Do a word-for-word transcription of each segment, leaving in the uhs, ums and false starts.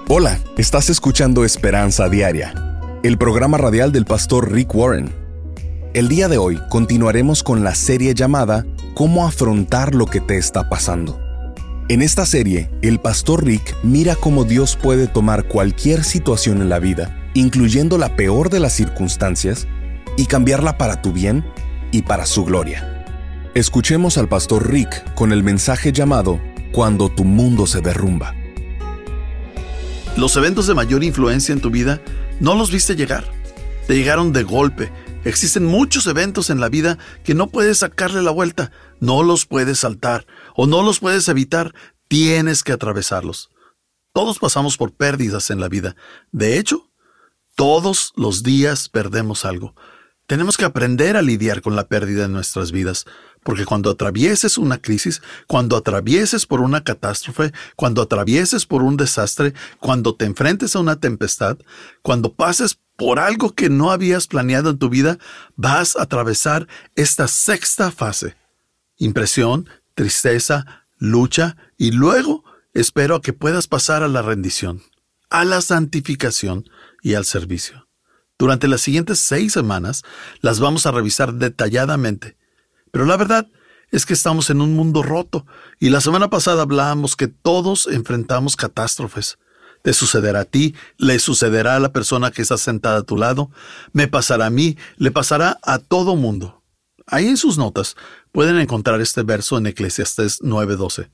Hola, estás escuchando Esperanza Diaria, el programa radial del pastor Rick Warren. El día de hoy continuaremos con la serie llamada ¿Cómo afrontar lo que te está pasando? En esta serie, el pastor Rick mira cómo Dios puede tomar cualquier situación en la vida, incluyendo la peor de las circunstancias, y cambiarla para tu bien y para su gloria. Escuchemos al pastor Rick con el mensaje llamado Cuando tu mundo se derrumba. Los eventos de mayor influencia en tu vida no los viste llegar. Te llegaron de golpe. Existen muchos eventos en la vida que no puedes sacarle la vuelta, no los puedes saltar o no los puedes evitar. Tienes que atravesarlos. Todos pasamos por pérdidas en la vida. De hecho, todos los días perdemos algo. Tenemos que aprender a lidiar con la pérdida en nuestras vidas, porque cuando atravieses una crisis, cuando atravieses por una catástrofe, cuando atravieses por un desastre, cuando te enfrentes a una tempestad, cuando pases por algo que no habías planeado en tu vida, vas a atravesar esta sexta fase. Impresión, tristeza, lucha y luego espero a que puedas pasar a la rendición, a la santificación y al servicio. Durante las siguientes seis semanas las vamos a revisar detalladamente. Pero la verdad es que estamos en un mundo roto y la semana pasada hablábamos que todos enfrentamos catástrofes. Te sucederá a ti, le sucederá a la persona que está sentada a tu lado, me pasará a mí, le pasará a todo mundo. Ahí en sus notas pueden encontrar este verso en Eclesiastés nueve doce.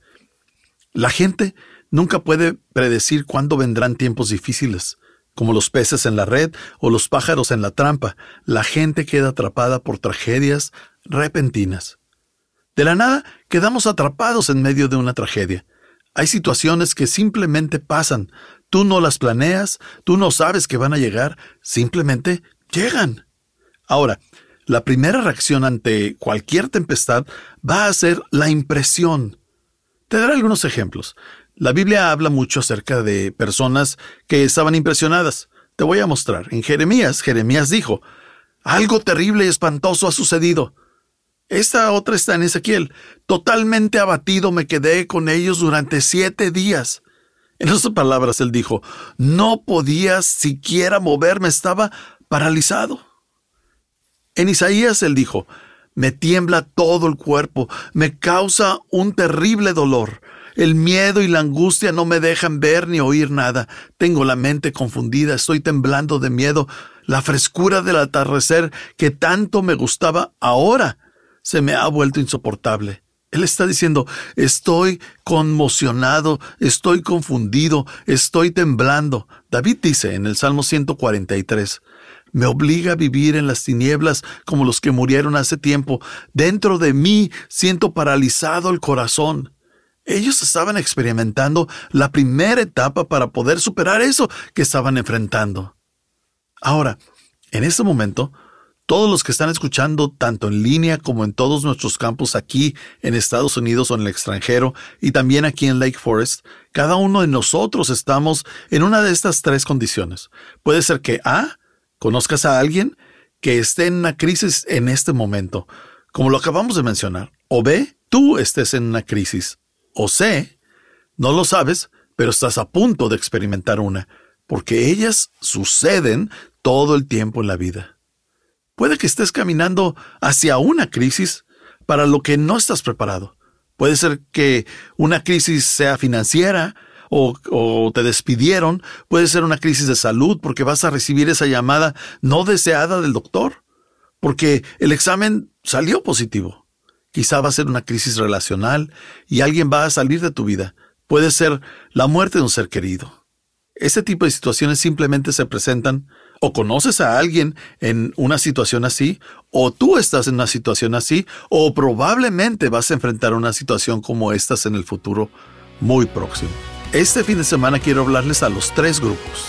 La gente nunca puede predecir cuándo vendrán tiempos difíciles. Como los peces en la red o los pájaros en la trampa, la gente queda atrapada por tragedias repentinas. De la nada, quedamos atrapados en medio de una tragedia. Hay situaciones que simplemente pasan. Tú no las planeas, tú no sabes que van a llegar, simplemente llegan. Ahora, la primera reacción ante cualquier tempestad va a ser la impresión. Te daré algunos ejemplos. La Biblia habla mucho acerca de personas que estaban impresionadas. Te voy a mostrar. En Jeremías, Jeremías dijo, algo terrible y espantoso ha sucedido. Esta otra está en Ezequiel. Totalmente abatido me quedé con ellos durante siete días. En otras palabras, él dijo, no podía siquiera moverme, estaba paralizado. En Isaías, él dijo, me tiembla todo el cuerpo, me causa un terrible dolor. El miedo y la angustia no me dejan ver ni oír nada. Tengo la mente confundida, estoy temblando de miedo. La frescura del atardecer que tanto me gustaba ahora se me ha vuelto insoportable. Él está diciendo, estoy conmocionado, estoy confundido, estoy temblando. David dice en el Salmo ciento cuarenta y tres, me obliga a vivir en las tinieblas como los que murieron hace tiempo. Dentro de mí siento paralizado el corazón. Ellos estaban experimentando la primera etapa para poder superar eso que estaban enfrentando. Ahora, en este momento, todos los que están escuchando, tanto en línea como en todos nuestros campus aquí en Estados Unidos o en el extranjero, y también aquí en Lake Forest, cada uno de nosotros estamos en una de estas tres condiciones. Puede ser que A, conozcas a alguien que esté en una crisis en este momento, como lo acabamos de mencionar, o B, tú estés en una crisis. O C, no lo sabes, pero estás a punto de experimentar una, porque ellas suceden todo el tiempo en la vida. Puede que estés caminando hacia una crisis para lo que no estás preparado. Puede ser que una crisis sea financiera o, o te despidieron. Puede ser una crisis de salud porque vas a recibir esa llamada no deseada del doctor, porque el examen salió positivo. Quizá va a ser una crisis relacional y alguien va a salir de tu vida. Puede ser la muerte de un ser querido. Este tipo de situaciones simplemente se presentan, o conoces a alguien en una situación así, o tú estás en una situación así, o probablemente vas a enfrentar una situación como estas en el futuro muy próximo. Este fin de semana quiero hablarles a los tres grupos.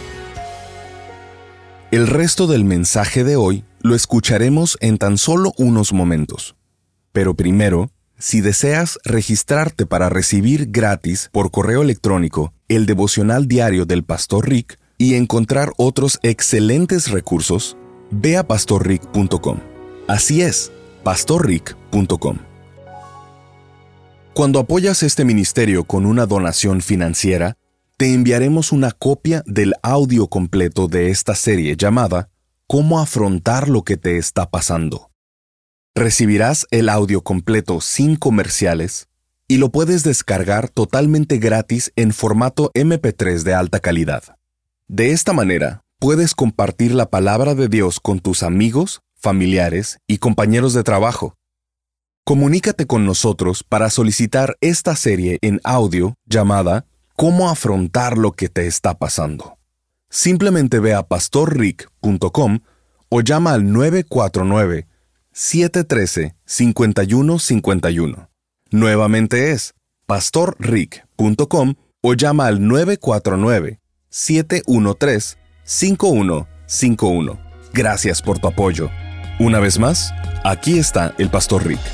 El resto del mensaje de hoy lo escucharemos en tan solo unos momentos. Pero primero, si deseas registrarte para recibir gratis por correo electrónico el devocional diario del Pastor Rick y encontrar otros excelentes recursos, ve a pastor rick punto com. Así es, pastor rick punto com. Cuando apoyas este ministerio con una donación financiera, te enviaremos una copia del audio completo de esta serie llamada ¿Cómo afrontar lo que te está pasando? Recibirás el audio completo sin comerciales y lo puedes descargar totalmente gratis en formato eme pe tres de alta calidad. De esta manera, puedes compartir la palabra de Dios con tus amigos, familiares y compañeros de trabajo. Comunícate con nosotros para solicitar esta serie en audio llamada ¿Cómo afrontar lo que te está pasando? Simplemente ve a pastor rick punto com o llama al nueve cuatro nueve, siete uno tres, cinco uno cinco uno. Nuevamente es pastor rick punto com o llama al nueve cuatro nueve, siete uno tres, cinco uno cinco uno. Gracias por tu apoyo. Una vez más, aquí está el Pastor Rick.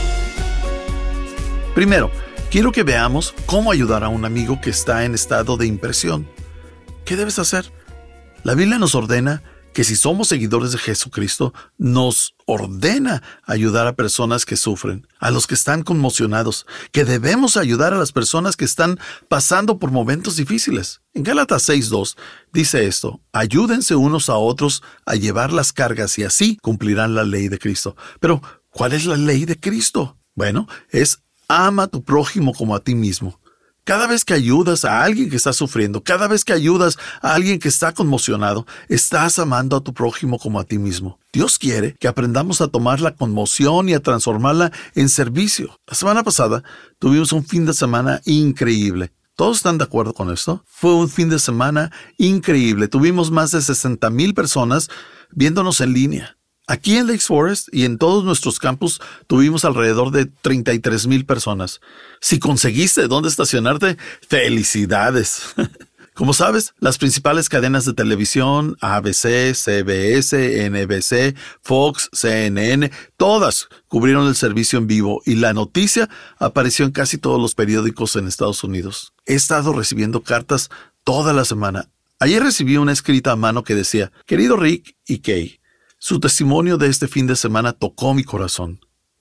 Primero, quiero que veamos cómo ayudar a un amigo que está en estado de impresión. ¿Qué debes hacer? La Biblia nos ordena que si somos seguidores de Jesucristo, nos ordena ayudar a personas que sufren, a los que están conmocionados, que debemos ayudar a las personas que están pasando por momentos difíciles. En Gálatas seis dos dice esto: ayúdense unos a otros a llevar las cargas y así cumplirán la ley de Cristo. Pero, ¿cuál es la ley de Cristo? Bueno, es ama a tu prójimo como a ti mismo. Cada vez que ayudas a alguien que está sufriendo, cada vez que ayudas a alguien que está conmocionado, estás amando a tu prójimo como a ti mismo. Dios quiere que aprendamos a tomar la conmoción y a transformarla en servicio. La semana pasada tuvimos un fin de semana increíble. ¿Todos están de acuerdo con esto? Fue un fin de semana increíble. Tuvimos más de sesenta mil personas viéndonos en línea. Aquí en Lake Forest y en todos nuestros campus tuvimos alrededor de treinta y tres mil personas. Si conseguiste dónde estacionarte, ¡felicidades! Como sabes, las principales cadenas de televisión, A B C, C B S, N B C, Fox, C N N, todas cubrieron el servicio en vivo y la noticia apareció en casi todos los periódicos en Estados Unidos. He estado recibiendo cartas toda la semana. Ayer recibí una escrita a mano que decía: querido Rick y Kay, su testimonio de este fin de semana tocó mi corazón.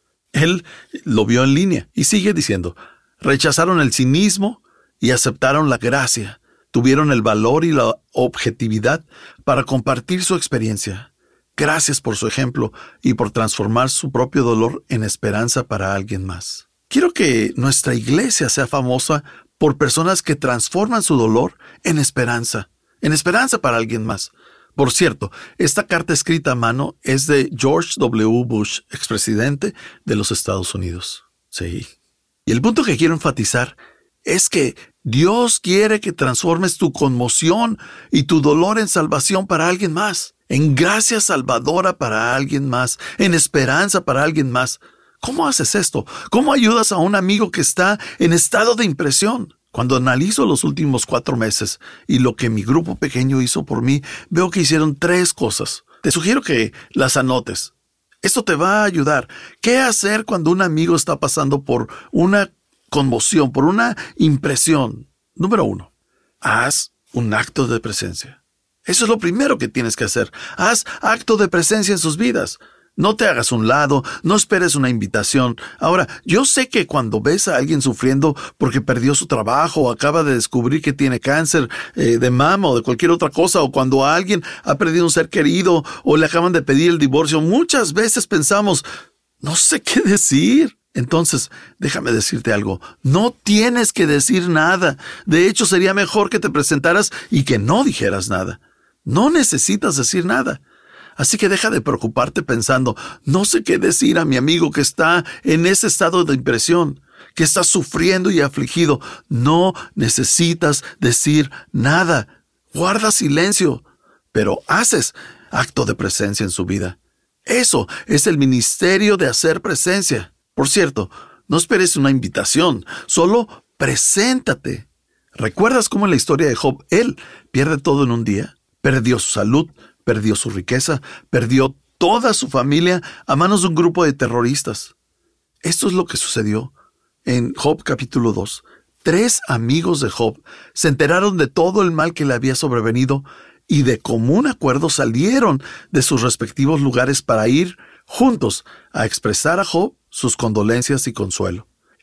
Él lo vio en línea y sigue diciendo: rechazaron el cinismo y aceptaron la gracia. Tuvieron el valor y la objetividad para compartir su experiencia. Gracias por su ejemplo y por transformar su propio dolor en esperanza para alguien más. Quiero que nuestra iglesia sea famosa por personas que transforman su dolor en esperanza, en esperanza para alguien más. Por cierto, esta carta escrita a mano es de George doble u. Bush, expresidente de los Estados Unidos. Sí. Y el punto que quiero enfatizar es que Dios quiere que transformes tu conmoción y tu dolor en salvación para alguien más, en gracia salvadora para alguien más, en esperanza para alguien más. ¿Cómo haces esto? ¿Cómo ayudas a un amigo que está en estado de impresión? Cuando analizo los últimos cuatro meses y lo que mi grupo pequeño hizo por mí, veo que hicieron tres cosas. Te sugiero que las anotes. Esto te va a ayudar. ¿Qué hacer cuando un amigo está pasando por una conmoción, por una impresión? Número uno, haz un acto de presencia. Eso es lo primero que tienes que hacer. Haz acto de presencia en sus vidas. No te hagas un lado, no esperes una invitación. Ahora, yo sé que cuando ves a alguien sufriendo porque perdió su trabajo o acaba de descubrir que tiene cáncer eh, de mama o de cualquier otra cosa, o cuando alguien ha perdido un ser querido o le acaban de pedir el divorcio, muchas veces pensamos, no sé qué decir. Entonces, déjame decirte algo, no tienes que decir nada. De hecho, sería mejor que te presentaras y que no dijeras nada. No necesitas decir nada. Así que deja de preocuparte pensando, no sé qué decir a mi amigo que está en ese estado de impresión, que está sufriendo y afligido. No necesitas decir nada. Guarda silencio, pero haces acto de presencia en su vida. Eso es el ministerio de hacer presencia. Por cierto, no esperes una invitación, solo preséntate. ¿Recuerdas cómo en la historia de Job, él pierde todo en un día? Perdió su salud, perdió su riqueza, perdió toda su familia a manos de un grupo de terroristas. Esto es lo que sucedió en Job capítulo dos. Tres amigos de Job se enteraron de todo el mal que le había sobrevenido y de común acuerdo salieron de sus respectivos lugares para ir juntos a expresar a Job sus condolencias y consuelo.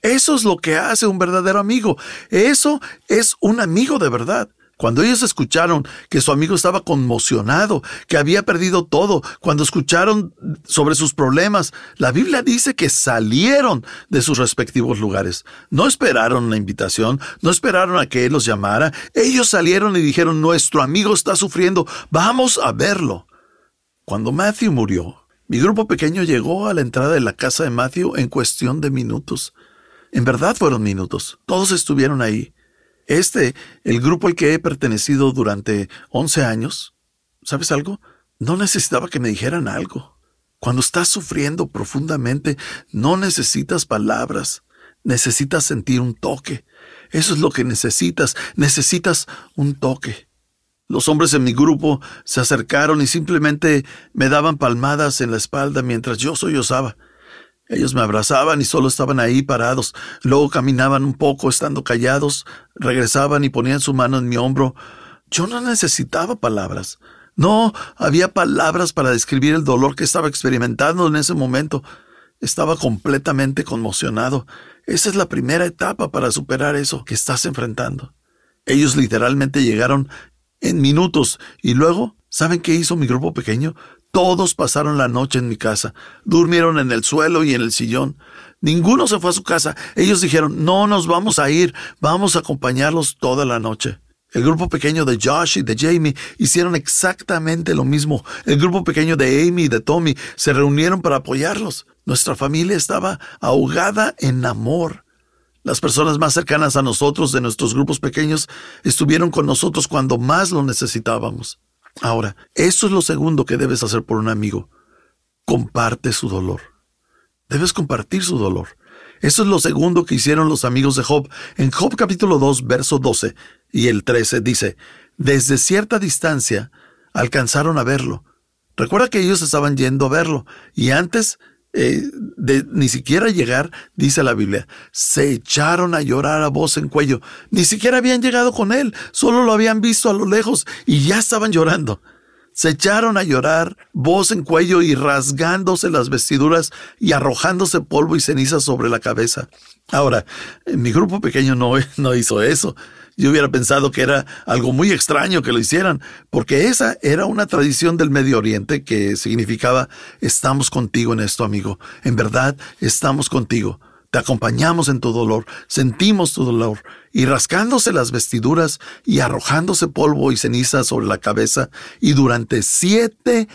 Eso es lo que hace un verdadero amigo. Eso es un amigo de verdad. Cuando ellos escucharon que su amigo estaba conmocionado, que había perdido todo, cuando escucharon sobre sus problemas, la Biblia dice que salieron de sus respectivos lugares. No esperaron la invitación, no esperaron a que él los llamara. Ellos salieron y dijeron, nuestro amigo está sufriendo, vamos a verlo. Cuando Matthew murió, mi grupo pequeño llegó a la entrada de la casa de Matthew en cuestión de minutos. En verdad fueron minutos. Todos estuvieron ahí. Este, el grupo al que he pertenecido durante once años, ¿sabes algo? No necesitaba que me dijeran algo. Cuando estás sufriendo profundamente, no necesitas palabras. Necesitas sentir un toque. Eso es lo que necesitas. Necesitas un toque. Los hombres en mi grupo se acercaron y simplemente me daban palmadas en la espalda mientras yo sollozaba. Ellos me abrazaban y solo estaban ahí parados. Luego caminaban un poco estando callados, regresaban y ponían su mano en mi hombro. Yo no necesitaba palabras. No había palabras para describir el dolor que estaba experimentando en ese momento. Estaba completamente conmocionado. Esa es la primera etapa para superar eso que estás enfrentando. Ellos literalmente llegaron en minutos y luego, ¿saben qué hizo mi grupo pequeño? Todos pasaron la noche en mi casa. Durmieron en el suelo y en el sillón. Ninguno se fue a su casa. Ellos dijeron, no nos vamos a ir, vamos a acompañarlos toda la noche. El grupo pequeño de Josh y de Jamie hicieron exactamente lo mismo. El grupo pequeño de Amy y de Tommy se reunieron para apoyarlos. Nuestra familia estaba ahogada en amor. Las personas más cercanas a nosotros de nuestros grupos pequeños estuvieron con nosotros cuando más lo necesitábamos. Ahora, eso es lo segundo que debes hacer por un amigo. Comparte su dolor. Debes compartir su dolor. Eso es lo segundo que hicieron los amigos de Job. En Job capítulo dos, verso doce y el trece dice, desde cierta distancia alcanzaron a verlo. Recuerda que ellos estaban yendo a verlo y antes eh, de ni siquiera llegar, dice la Biblia, se echaron a llorar a voz en cuello. Ni siquiera habían llegado con él, solo lo habían visto a lo lejos y ya estaban llorando. Se echaron a llorar, voz en cuello y rasgándose las vestiduras y arrojándose polvo y ceniza sobre la cabeza. Ahora, mi grupo pequeño no, no hizo eso. Yo hubiera pensado que era algo muy extraño que lo hicieran, porque esa era una tradición del Medio Oriente que significaba, estamos contigo en esto, amigo. En verdad, estamos contigo. Te acompañamos en tu dolor, sentimos tu dolor, y rascándose las vestiduras y arrojándose polvo y ceniza sobre la cabeza, y durante siete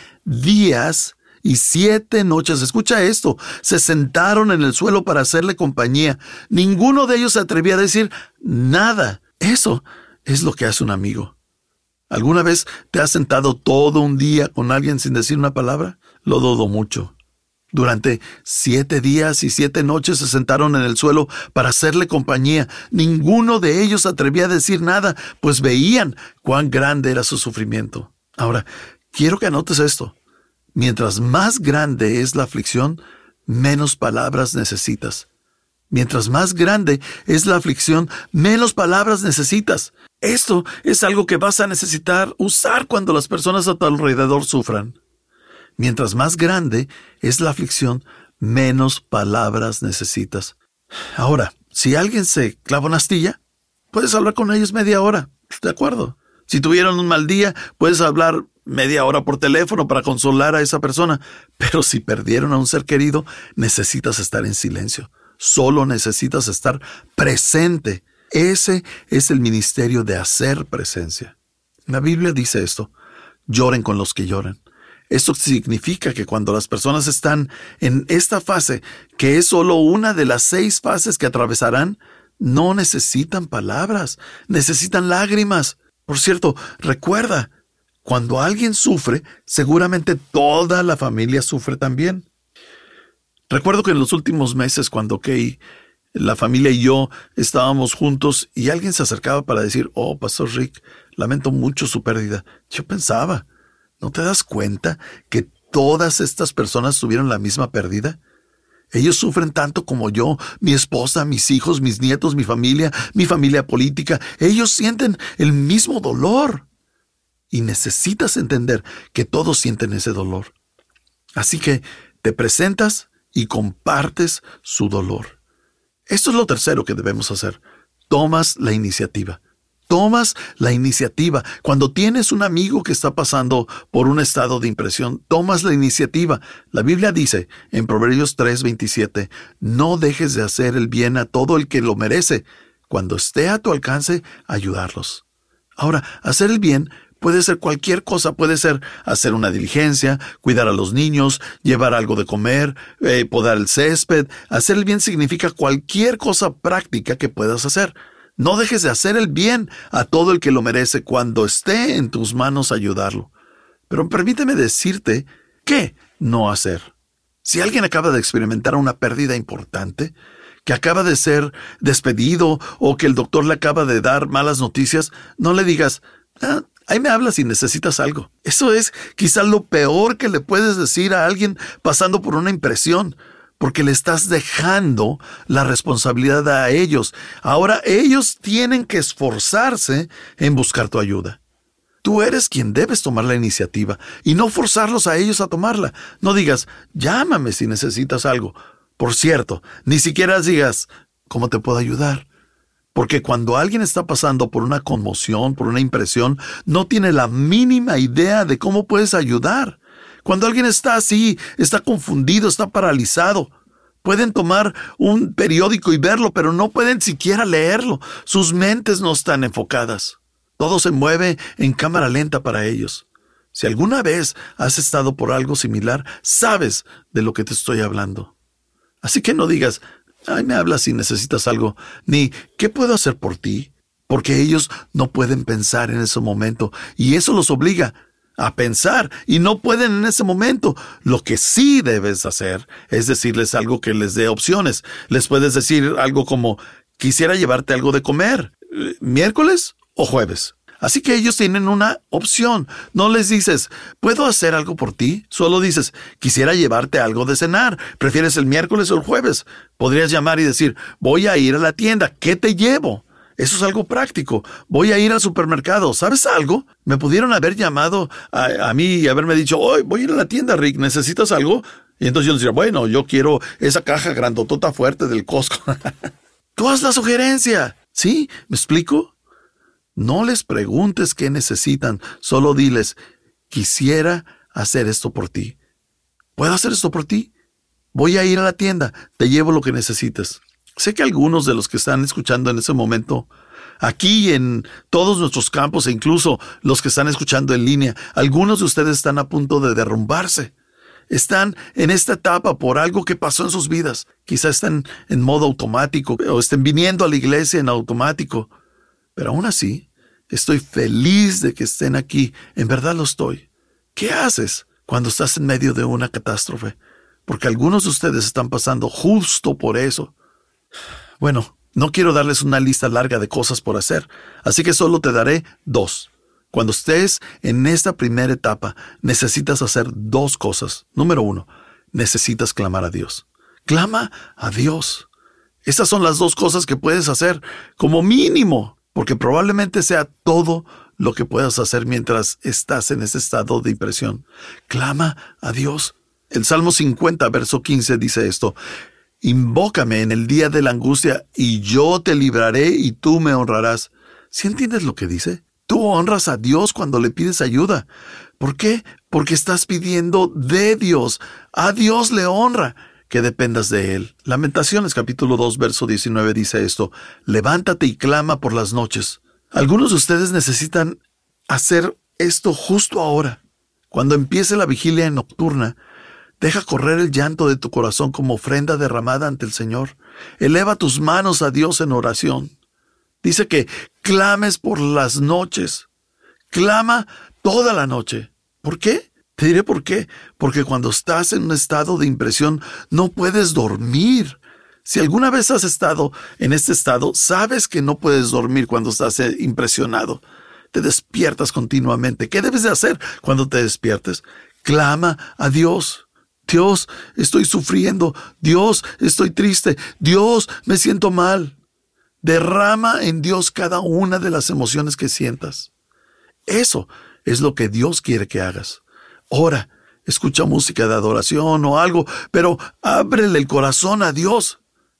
días y siete noches, escucha esto, se sentaron en el suelo para hacerle compañía. Ninguno de ellos se atrevía a decir nada. Eso es lo que hace un amigo. ¿Alguna vez te has sentado todo un día con alguien sin decir una palabra? Lo dudo mucho. Durante siete días y siete noches se sentaron en el suelo para hacerle compañía. Ninguno de ellos se atrevía a decir nada, pues veían cuán grande era su sufrimiento. Ahora, quiero que anotes esto. Mientras más grande es la aflicción, menos palabras necesitas. Mientras más grande es la aflicción, menos palabras necesitas. Esto es algo que vas a necesitar usar cuando las personas a tu alrededor sufran. Mientras más grande es la aflicción, menos palabras necesitas. Ahora, si alguien se clava una astilla, puedes hablar con ellos media hora, ¿de acuerdo? Si tuvieron un mal día, puedes hablar media hora por teléfono para consolar a esa persona. Pero si perdieron a un ser querido, necesitas estar en silencio. Solo necesitas estar presente. Ese es el ministerio de hacer presencia. La Biblia dice esto: lloren con los que lloran. Esto significa que cuando las personas están en esta fase, que es solo una de las seis fases que atravesarán, no necesitan palabras, necesitan lágrimas. Por cierto, recuerda, cuando alguien sufre, seguramente toda la familia sufre también. Recuerdo que en los últimos meses, cuando Kay, la familia y yo estábamos juntos y alguien se acercaba para decir, oh, Pastor Rick, lamento mucho su pérdida. Yo pensaba, ¿no te das cuenta que todas estas personas tuvieron la misma pérdida? Ellos sufren tanto como yo, mi esposa, mis hijos, mis nietos, mi familia, mi familia política. Ellos sienten el mismo dolor. Y necesitas entender que todos sienten ese dolor. Así que te presentas y compartes su dolor. Esto es lo tercero que debemos hacer. Tomas la iniciativa. Tomas la iniciativa. Cuando tienes un amigo que está pasando por un estado de impresión, tomas la iniciativa. La Biblia dice en Proverbios tres veintisiete, no dejes de hacer el bien a todo el que lo merece. Cuando esté a tu alcance, ayudarlos. Ahora, hacer el bien puede ser cualquier cosa. Puede ser hacer una diligencia, cuidar a los niños, llevar algo de comer, eh, podar el césped. Hacer el bien significa cualquier cosa práctica que puedas hacer. No dejes de hacer el bien a todo el que lo merece cuando esté en tus manos ayudarlo. Pero permíteme decirte qué no hacer. Si alguien acaba de experimentar una pérdida importante, que acaba de ser despedido o que el doctor le acaba de dar malas noticias, no le digas, ah, ahí me hablas si necesitas algo. Eso es quizá lo peor que le puedes decir a alguien pasando por una impresión, porque le estás dejando la responsabilidad a ellos. Ahora ellos tienen que esforzarse en buscar tu ayuda. Tú eres quien debes tomar la iniciativa y no forzarlos a ellos a tomarla. No digas, llámame si necesitas algo. Por cierto, ni siquiera digas, ¿cómo te puedo ayudar? Porque cuando alguien está pasando por una conmoción, por una impresión, no tiene la mínima idea de cómo puedes ayudar. Cuando alguien está así, está confundido, está paralizado, pueden tomar un periódico y verlo, pero no pueden siquiera leerlo. Sus mentes no están enfocadas. Todo se mueve en cámara lenta para ellos. Si alguna vez has estado por algo similar, sabes de lo que te estoy hablando. Así que no digas, ay, me hablas si necesitas algo, ni ¿qué puedo hacer por ti? Porque ellos no pueden pensar en ese momento y eso los obliga a pensar y no pueden en ese momento. Lo que sí debes hacer es decirles algo que les dé opciones. Les puedes decir algo como, quisiera llevarte algo de comer, ¿miércoles o jueves? Así que ellos tienen una opción. No les dices, ¿puedo hacer algo por ti? Solo dices, quisiera llevarte algo de cenar. ¿Prefieres el miércoles o el jueves? Podrías llamar y decir, voy a ir a la tienda. ¿Qué te llevo? Eso es algo práctico. Voy a ir al supermercado. ¿Sabes algo? Me pudieron haber llamado a, a mí y haberme dicho, hoy voy a ir a la tienda, Rick. ¿Necesitas algo? Y entonces yo les diría, bueno, yo quiero esa caja grandotota fuerte del Costco. Tú haz la sugerencia. ¿Sí? ¿Me explico? No les preguntes qué necesitan, solo diles, quisiera hacer esto por ti. ¿Puedo hacer esto por ti? Voy a ir a la tienda, te llevo lo que necesites. Sé que algunos de los que están escuchando en ese momento, aquí en todos nuestros campos e incluso los que están escuchando en línea, algunos de ustedes están a punto de derrumbarse. Están en esta etapa por algo que pasó en sus vidas. Quizá están en modo automático o estén viniendo a la iglesia en automático. Pero aún así, estoy feliz de que estén aquí. En verdad lo estoy. ¿Qué haces cuando estás en medio de una catástrofe? Porque algunos de ustedes están pasando justo por eso. Bueno, no quiero darles una lista larga de cosas por hacer, así que solo te daré dos. Cuando estés en esta primera etapa, necesitas hacer dos cosas. Número uno, necesitas clamar a Dios. Clama a Dios. Esas son las dos cosas que puedes hacer como mínimo. Porque probablemente sea todo lo que puedas hacer mientras estás en ese estado de impresión. Clama a Dios. El Salmo cincuenta, verso quince dice esto. Invócame en el día de la angustia y yo te libraré y tú me honrarás. ¿Sí entiendes lo que dice? Tú honras a Dios cuando le pides ayuda. ¿Por qué? Porque estás pidiendo de Dios. A Dios le honra que dependas de Él. Lamentaciones capítulo dos, verso diecinueve dice esto. Levántate y clama por las noches. Algunos de ustedes necesitan hacer esto justo ahora. Cuando empiece la vigilia nocturna, deja correr el llanto de tu corazón como ofrenda derramada ante el Señor. Eleva tus manos a Dios en oración. Dice que clames por las noches. Clama toda la noche. ¿Por qué? Te diré por qué. Porque cuando estás en un estado de impresión, no puedes dormir. Si alguna vez has estado en este estado, sabes que no puedes dormir cuando estás impresionado. Te despiertas continuamente. ¿Qué debes de hacer cuando te despiertes? Clama a Dios. Dios, estoy sufriendo. Dios, estoy triste. Dios, me siento mal. Derrama en Dios cada una de las emociones que sientas. Eso es lo que Dios quiere que hagas. Ora, escucha música de adoración o algo, pero ábrele el corazón a Dios.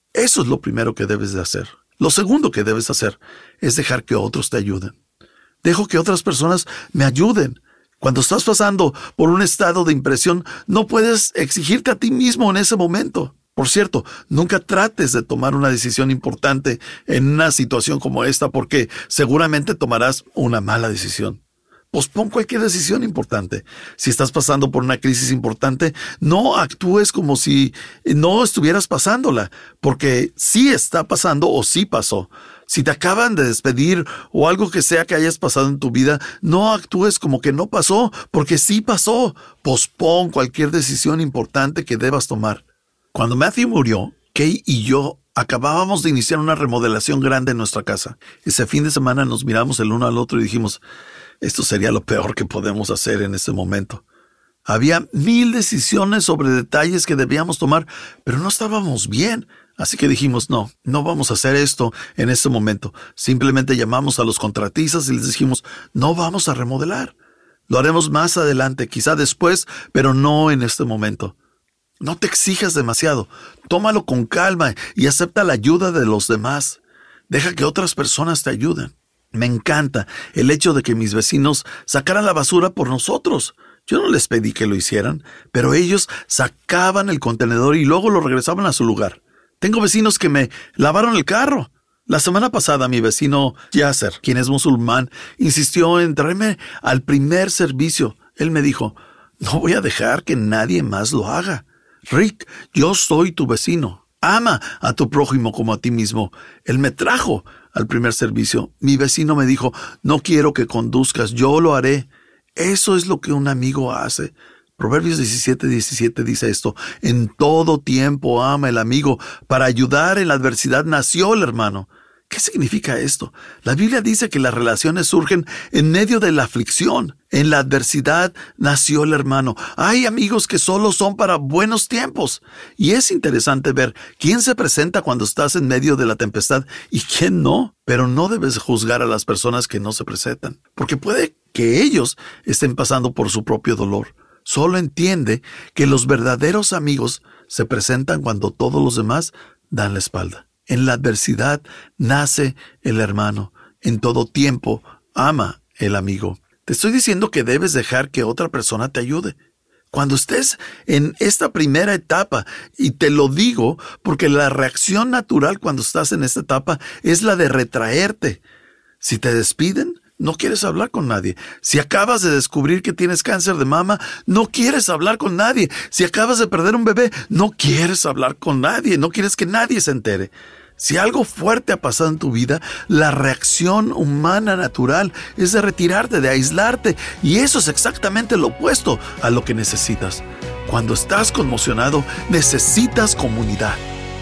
Eso es lo primero que debes de hacer. Lo segundo que debes hacer es dejar que otros te ayuden. Dejo que otras personas me ayuden. Cuando estás pasando por un estado de impresión, no puedes exigirte a ti mismo en ese momento. Por cierto, nunca trates de tomar una decisión importante en una situación como esta porque seguramente tomarás una mala decisión. Pospon cualquier decisión importante. Si estás pasando por una crisis importante, no actúes como si no estuvieras pasándola, porque sí está pasando o sí pasó. Si te acaban de despedir o algo que sea que hayas pasado en tu vida, no actúes como que no pasó, porque sí pasó. Pospon cualquier decisión importante que debas tomar. Cuando Matthew murió, Kay y yo acabábamos de iniciar una remodelación grande en nuestra casa. Ese fin de semana nos miramos el uno al otro y dijimos, esto sería lo peor que podemos hacer en este momento. Había mil decisiones sobre detalles que debíamos tomar, pero no estábamos bien. Así que dijimos, no, no vamos a hacer esto en este momento. Simplemente llamamos a los contratistas y les dijimos, no vamos a remodelar. Lo haremos más adelante, quizá después, pero no en este momento. No te exijas demasiado. Tómalo con calma y acepta la ayuda de los demás. Deja que otras personas te ayuden. Me encanta el hecho de que mis vecinos sacaran la basura por nosotros. Yo no les pedí que lo hicieran, pero ellos sacaban el contenedor y luego lo regresaban a su lugar. Tengo vecinos que me lavaron el carro. La semana pasada mi vecino Yasser, quien es musulmán, insistió en traerme al primer servicio. Él me dijo, no voy a dejar que nadie más lo haga. Rick, yo soy tu vecino. Ama a tu prójimo como a ti mismo. Él me trajo al primer servicio. Mi vecino me dijo, no quiero que conduzcas, yo lo haré. Eso es lo que un amigo hace. Proverbios diecisiete diecisiete dice esto, en todo tiempo ama el amigo, para ayudar en la adversidad nació el hermano. ¿Qué significa esto? La Biblia dice que las relaciones surgen en medio de la aflicción. En la adversidad nació el hermano. Hay amigos que solo son para buenos tiempos. Y es interesante ver quién se presenta cuando estás en medio de la tempestad y quién no. Pero no debes juzgar a las personas que no se presentan, porque puede que ellos estén pasando por su propio dolor. Solo entiende que los verdaderos amigos se presentan cuando todos los demás dan la espalda. En la adversidad nace el hermano. En todo tiempo ama el amigo. Te estoy diciendo que debes dejar que otra persona te ayude. Cuando estés en esta primera etapa, y te lo digo porque la reacción natural cuando estás en esta etapa es la de retraerte. Si te despiden, no quieres hablar con nadie. Si acabas de descubrir que tienes cáncer de mama, no quieres hablar con nadie. Si acabas de perder un bebé, no quieres hablar con nadie. No quieres que nadie se entere. Si algo fuerte ha pasado en tu vida, la reacción humana natural es de retirarte, de aislarte. Y eso es exactamente lo opuesto a lo que necesitas. Cuando estás conmocionado, necesitas comunidad.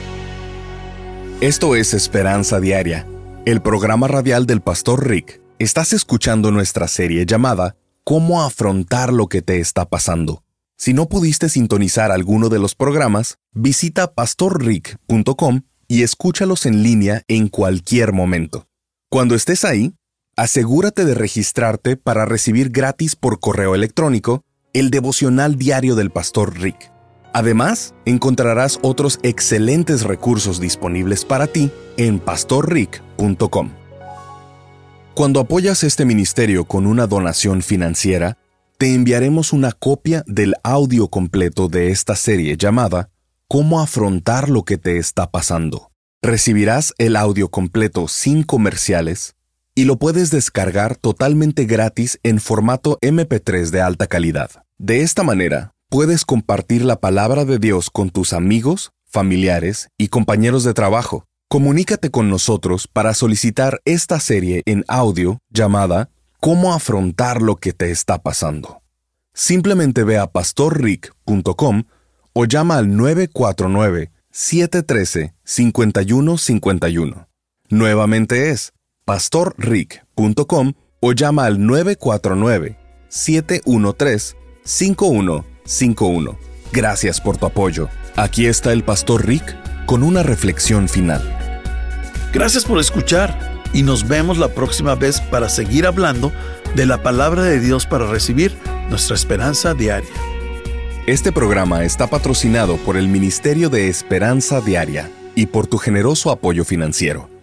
Esto es Esperanza Diaria, el programa radial del Pastor Rick. Estás escuchando nuestra serie llamada ¿Cómo afrontar lo que te está pasando? Si no pudiste sintonizar alguno de los programas, visita pastor rick punto com y escúchalos en línea en cualquier momento. Cuando estés ahí, asegúrate de registrarte para recibir gratis por correo electrónico el devocional diario del Pastor Rick. Además, encontrarás otros excelentes recursos disponibles para ti en pastor rick punto com. Cuando apoyas este ministerio con una donación financiera, te enviaremos una copia del audio completo de esta serie llamada ¿Cómo afrontar lo que te está pasando? Recibirás el audio completo sin comerciales y lo puedes descargar totalmente gratis en formato eme pe tres de alta calidad. De esta manera, puedes compartir la palabra de Dios con tus amigos, familiares y compañeros de trabajo. Comunícate con nosotros para solicitar esta serie en audio llamada ¿Cómo afrontar lo que te está pasando? Simplemente ve a pastor rick punto com o llama al nueve cuatro nueve, siete uno tres, cinco uno cinco uno. Nuevamente es pastor rick punto com o llama al nueve cuatro nueve, siete uno tres, cinco uno cinco uno. Gracias por tu apoyo. Aquí está el Pastor Rick con una reflexión final. Gracias por escuchar y nos vemos la próxima vez para seguir hablando de la palabra de Dios para recibir nuestra esperanza diaria. Este programa está patrocinado por el Ministerio de Esperanza Diaria. y por tu generoso apoyo financiero.